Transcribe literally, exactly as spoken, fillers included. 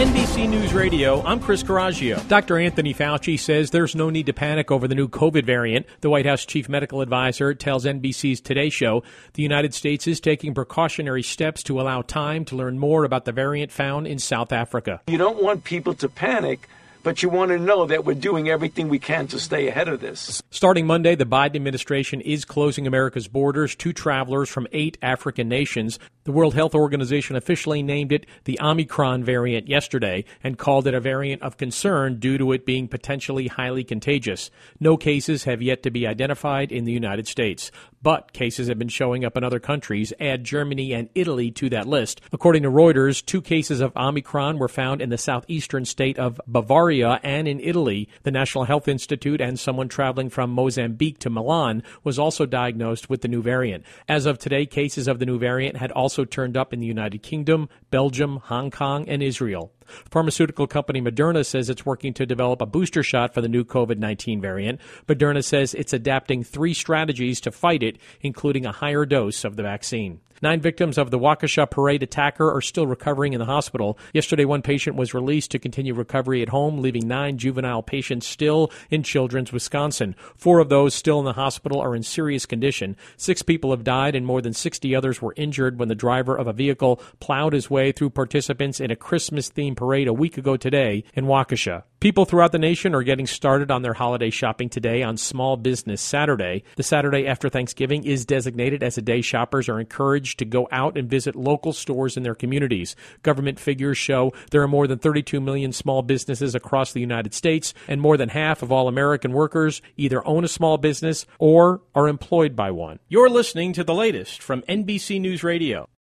N B C News Radio, I'm Chris Coraggio. Doctor Anthony Fauci says there's no need to panic over the new COVID variant. The White House chief medical advisor tells N B C's Today Show the United States is taking precautionary steps to allow time to learn more about the variant found in South Africa. You don't want people to panic, but you want to know that we're doing everything we can to stay ahead of this. Starting Monday, the Biden administration is closing America's borders to travelers from eight African nations. The World Health Organization officially named it the Omicron variant yesterday and called it a variant of concern due to it being potentially highly contagious. No cases have yet to be identified in the United States, but cases have been showing up in other countries. Add Germany and Italy to that list. According to Reuters, two cases of Omicron were found in the southeastern state of Bavaria and in Italy. The National Health Institute and someone traveling from Mozambique to Milan was also diagnosed with the new variant. As of today, cases of the new variant had also turned up in the United Kingdom, Belgium, Hong Kong, and Israel. Pharmaceutical company Moderna says it's working to develop a booster shot for the new COVID nineteen variant. Moderna says it's adapting three strategies to fight it, including a higher dose of the vaccine. Nine victims of the Waukesha parade attacker are still recovering in the hospital. Yesterday, one patient was released to continue recovery at home, leaving nine juvenile patients still in Children's Wisconsin. Four of those still in the hospital are in serious condition. Six people have died and more than sixty others were injured when the driver of a vehicle plowed his way through participants in a Christmas-themed parade a week ago today in Waukesha. People throughout the nation are getting started on their holiday shopping today on Small Business Saturday. The Saturday after Thanksgiving is designated as a day shoppers are encouraged to go out and visit local stores in their communities. Government figures show there are more than thirty-two million small businesses across the United States, and more than half of all American workers either own a small business or are employed by one. You're listening to the latest from N B C News Radio.